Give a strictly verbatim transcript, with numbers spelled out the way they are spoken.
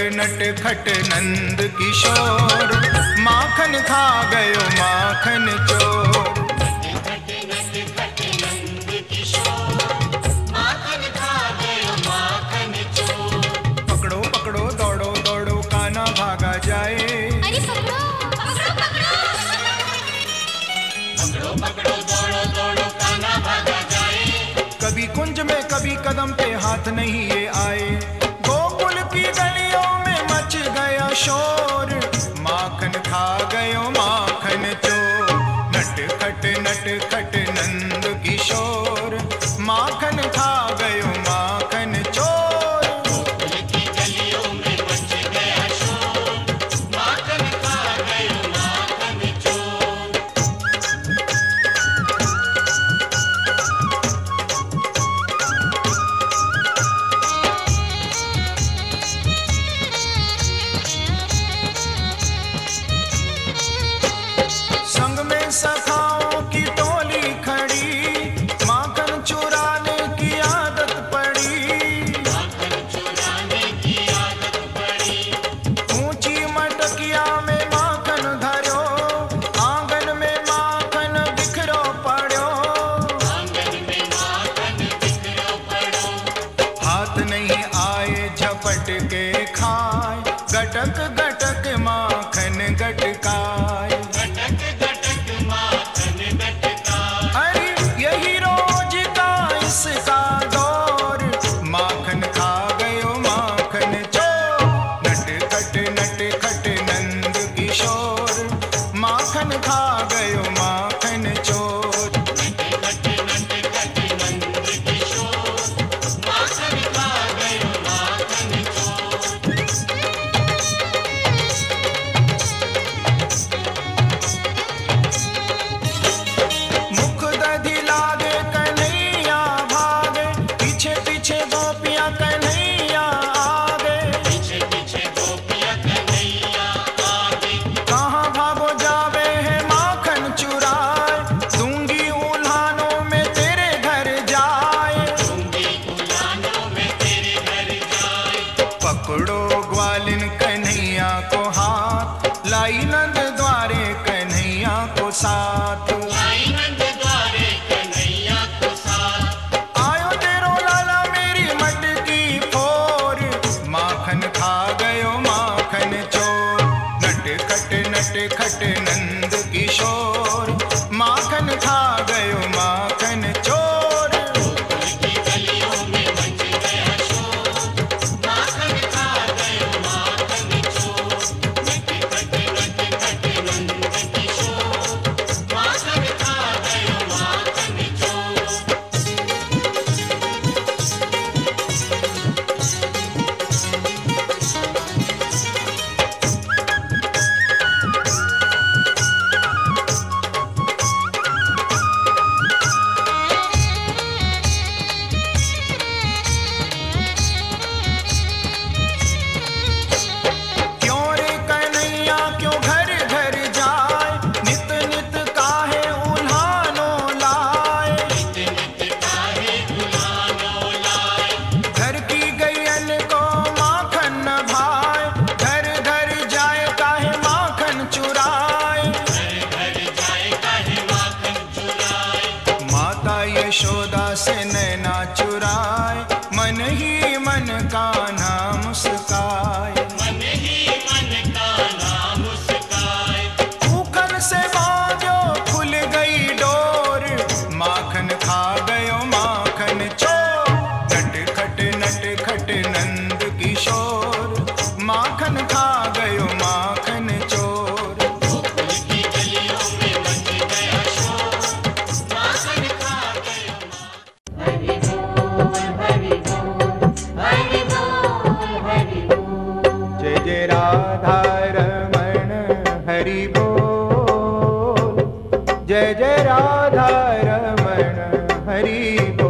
नट खट नंद किशोर, माखन खा गयो माखन चोर। पकड़ो पकड़ो दौड़ो दौड़ो कान्हा भागा जाए। अरे पकड़ो पकड़ो पकड़ो पकड़ो पकड़ो दौड़ो दौड़ो कान्हा भागा जाए। कभी कुंज में कभी कदम पे हाथ नहीं ये आए, गोकुल की गलियों में मच गया शोर, माखन खा गयो माखन चोर। नट खट नट खट नंद किशोर, माखन खा गयो माखन चोर। गोकुल की गलियों में मच गया शोर, माखन खा गयो माखन चोर। संग में सखाओं की टोली खड़ी, माखन चुराने की आदत पड़ी। माखन चुराने की आदत पड़ी। ऊंची मटकिया में माखन धरो, आंगन में माखन बिखरो पड़ो। आंगन में माखन बिखरो पड़ो। हाथ नहीं आए झपट के खाए, गटक गटक माखन गटकाए। गटक गटक माखन गटकाए। अरे यही रोज का इसका दौर, माखन खा गयो माखन चोर। नट खट नट खट नंद किशोर, माखन खा गयो माखन चोर। नट नट खट नंद किशोर, माखन खा गयो माखन चोर। मुख दधि लागे कन्हैया भागे, पीछे पीछे गोपियां कन्हैया आगे। पीछे पीछे गोपियां कन्हैया आगे। कहाँ भागो जावे है माखन चुराए, दूंगी उल्हानों में तेरे घर जाए। दूंगी उलानों में तेरे घर जाए। पकड़ो ग्वालिन कन्हैया को हाथ, लाई नंद द्वारे कन्हैया को साथ। लाई नंद द्वारे कन्हैया को साथ। आयो तेरो लाला मेरी मटकी फोर, माखन खा गयो माखन चोर। नट खट नट खट नंद किशोर, माखन खा गयो माखन चोर। गोकुल की गलियों में मच गया शोर, माखन खा गयो माखन चोर। नट खट नट खट नंद किशोर, माखन खा गयो माखन चोर। क्यों रे कन्हैया क्यों घर घर जाए, नित नित काहे उल्हानों लाए। नित नित काहे उलानों लाए। घर की गैयन को माखन न भाए, घर घर जाए काहे माखन चुराए। घर घर जाए काहे माखन चुराए। माता यशोदा से नैना चुराए, मन ही मन कान्हा मुस्काए। मन ही मन कान्हा मुस्काए। उखर से बाजो खुल गई डोर, माखन खा गयो माखन चोर। नट खट नट खट नंद किशोर, माखन खा गयो माखन चोर। गोकुल की गलियों में मच गया शोर, माखन खा गयो माखन। हरि बोल हरि बोल हरि बोल हरि बोल। जय जय राधा रमण हरि बोल, जय जय राधा रमण हरि बोल।